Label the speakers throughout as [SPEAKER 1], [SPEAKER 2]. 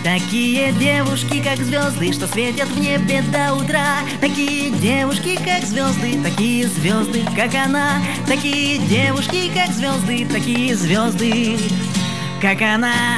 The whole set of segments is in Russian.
[SPEAKER 1] Такие девушки, как звезды, что светят в небе до утра. Такие девушки, как звезды, такие звезды, как она. Такие девушки, как звезды, такие звезды, как она.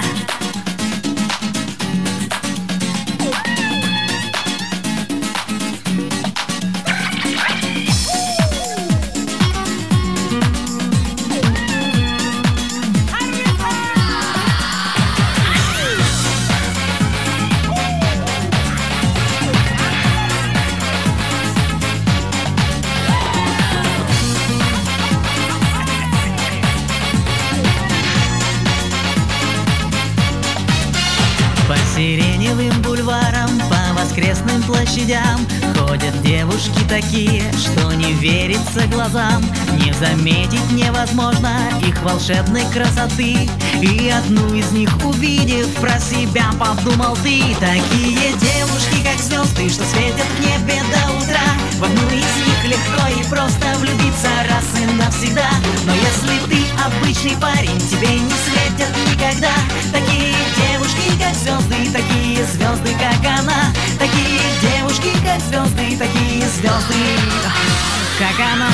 [SPEAKER 2] По сиреневым бульварам, по воскресным площадям ходят девушки такие, что не верится глазам. Не заметить невозможно их волшебной красоты. И одну из них увидев, про себя подумал ты. Такие девушки, как звезды, что светят в небе до утра. В одну из них легко и просто влюбиться раз и навсегда. Но если ты обычный парень, тебе не светят никогда такие девушки, как звезды, такие звезды, как она. Такие девушки, как звезды, такие звезды, как она.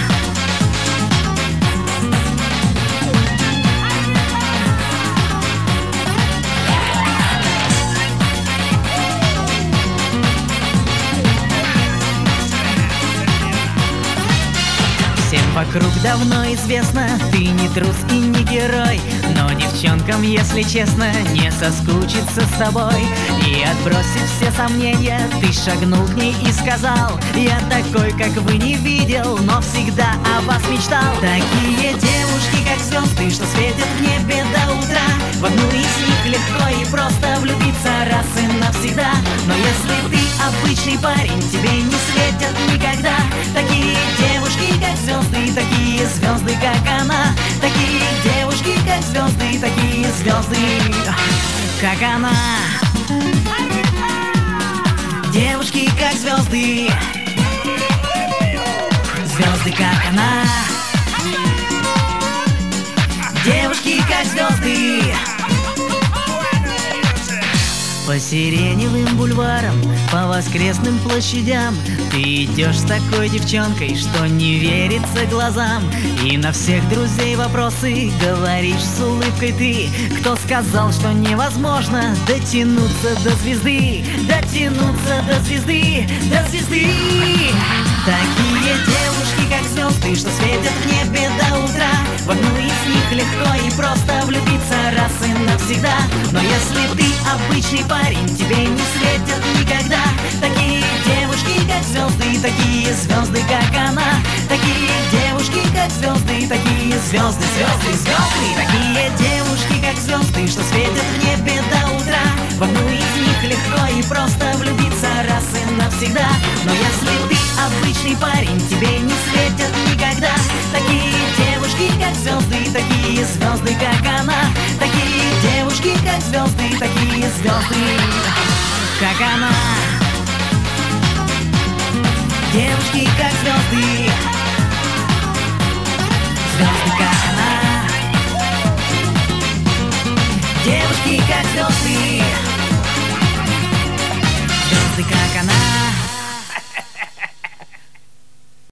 [SPEAKER 2] Всем вокруг давно известно, ты не трус и не герой. Но девчонкам, если честно, не соскучиться с тобой. И отбросив все сомнения, ты шагнул к ней и сказал: я такой, как вы, не видел, но всегда о вас мечтал. Такие девушки, как звезды, что светят в небе до утра. В одну из них легко и просто влюбиться раз и навсегда. Но если ты обычный парень, тебе не светят никогда такие девушки, как звезды, такие звезды, как она. Такие девушки, как звезды, такие звезды, как она. Девушки, как звезды, звезды, как она. Девушки, как звезды. По сиреневым бульварам, по воскресным площадям ты идешь с такой девчонкой, что не верится глазам. И на всех друзей вопросы говоришь с улыбкой ты. Кто сказал, что невозможно дотянуться до звезды? Дотянуться до звезды, до звезды. Такие девушки, как звезды, что светят в небе до утра. В одну из них легко и просто влюбиться раз и навсегда. Но если ты обычный парень, тебе не светят никогда такие девушки, как звезды, такие звезды, как она. Такие девушки, как звезды, такие звезды, звезды, звезды. Такие девушки, как звезды, что светят в небе до утра. В одну из них легко и просто влюбиться раз и навсегда. Но если ты обычный парень, тебе не светят никогда такие девушки, как звезды, такие звезды, как она. Такие девушки, как звезды, такие звезды, как она. Девушки, как звезды.